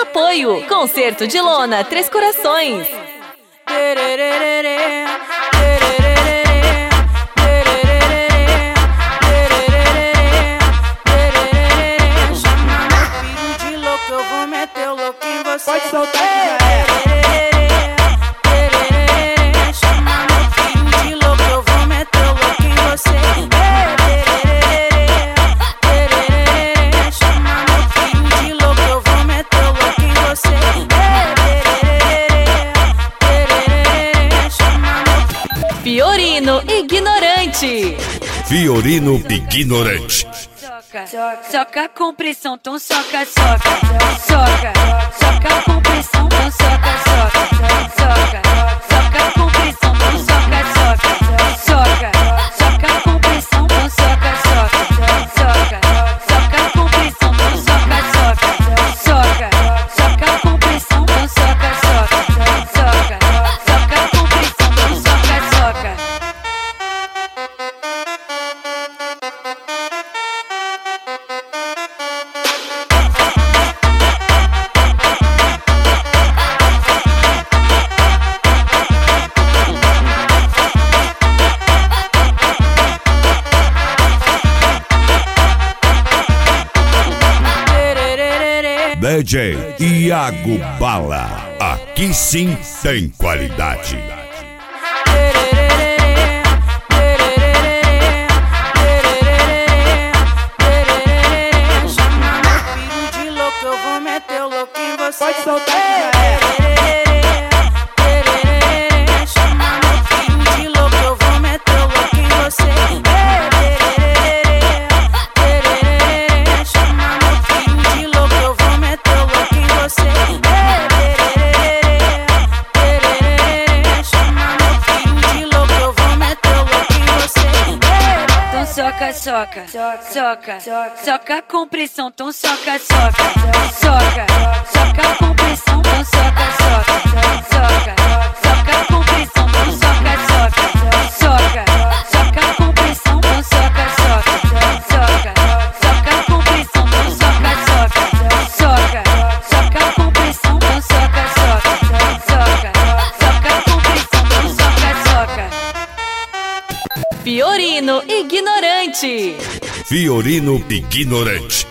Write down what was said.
apoio. Concerto de Lona, Três Corações. Chama meu filho de louco, eu vou meter o louco em você. Pode soltar que já é. Chama meu filho de louco, eu vou meter o louco em você. Chama meu filho de louco, eu vou meter o louco em você. Fiorino Ignorante. Fiorino Ignorante. Soca com pressão, então soca, soca, soca, soca com pressão, então soca, soca, soca, soca com pressão, então soca, soca, soca, soca com pressão, então soca, soca, soca, soca com pressão, então soca, soca, soca, soca com pressão, então soca, soca, soca, soca com pressão, então soca, soca. DJ Iago Bala. Aqui sim tem qualidade. Chama meu filho de louco, eu vou meter o louco em você. Pode soltar que já é. Chama meu filho de louco, eu vou meter o louco em você. Chama meu filho de louco, eu vou meter o louco em você. Chama meu filho de louco, eu vou meter o louco em você. Então soca, soca, soca, soca com pressão, então soca, soca, soca, soca com pressão, então soca, soca, soca, soca com pressão, então soca, soca, soca, soca com pressão, então soca, soca, soca, soca com pressão, então soca, soca, soca, soca com pressão, então soca, soca, soca, soca com pressão, então soca, soca. Fiorino Ignorante. Fiorino Ignorante.